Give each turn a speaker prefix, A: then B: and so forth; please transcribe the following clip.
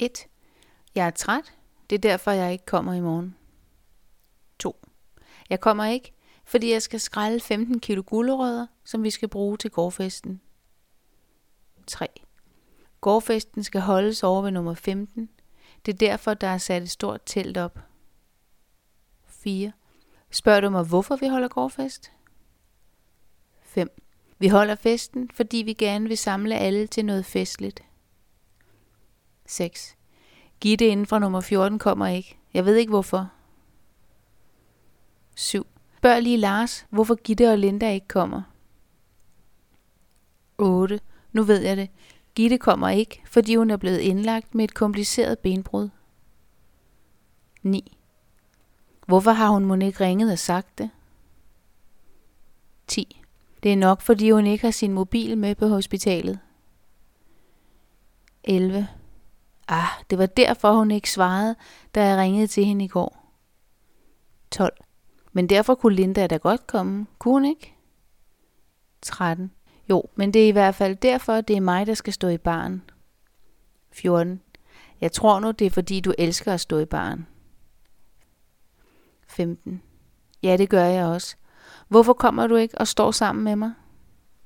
A: 1. Jeg er træt. Det er derfor, jeg ikke kommer i morgen. 2. Jeg kommer ikke, fordi jeg skal skrælle 15 kilo gulerødder, som vi skal bruge til gårdfesten. 3. Gårdfesten skal holdes over ved nummer 15. Det er derfor, der er sat et stort telt op. 4. Spørger du mig, hvorfor vi holder gårdfest? 5. Vi holder festen, fordi vi gerne vil samle alle til noget festligt. 6. Gitte inden fra nummer 14 kommer ikke. Jeg ved ikke hvorfor. 7. Spørg lige Lars, hvorfor Gitte og Linda ikke kommer. 8. Nu ved jeg det. Gitte kommer ikke, fordi hun er blevet indlagt med et kompliceret benbrud. 9. Hvorfor har hun mon ikke ringet og sagt det? 10. Det er nok, fordi hun ikke har sin mobil med på hospitalet. 11. Det var derfor, hun ikke svarede, da jeg ringede til hende i går. 12. Men derfor kunne Linda da godt komme, kunne hun ikke? 13. Jo, men det er i hvert fald derfor, det er mig, der skal stå i baren. 14. Jeg tror nu, det er fordi, du elsker at stå i baren. 15. Ja, det gør jeg også. Hvorfor kommer du ikke og står sammen med mig?